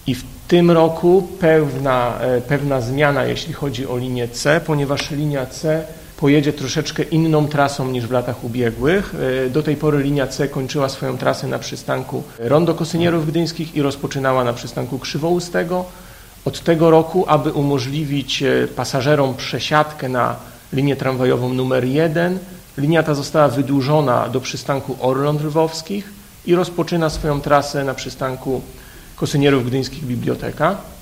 I w tym roku pewna zmiana, jeśli chodzi o linię C, ponieważ linia C pojedzie troszeczkę inną trasą niż w latach ubiegłych. Do tej pory linia C kończyła swoją trasę na przystanku Rondo Kosynierów Gdyńskich i rozpoczynała na przystanku Krzywoustego. Od tego roku, aby umożliwić pasażerom przesiadkę na linię tramwajową numer 1, linia ta została wydłużona do przystanku Orląt Lwowskich i rozpoczyna swoją trasę na przystanku Kosynierów Gdyńskich Biblioteka.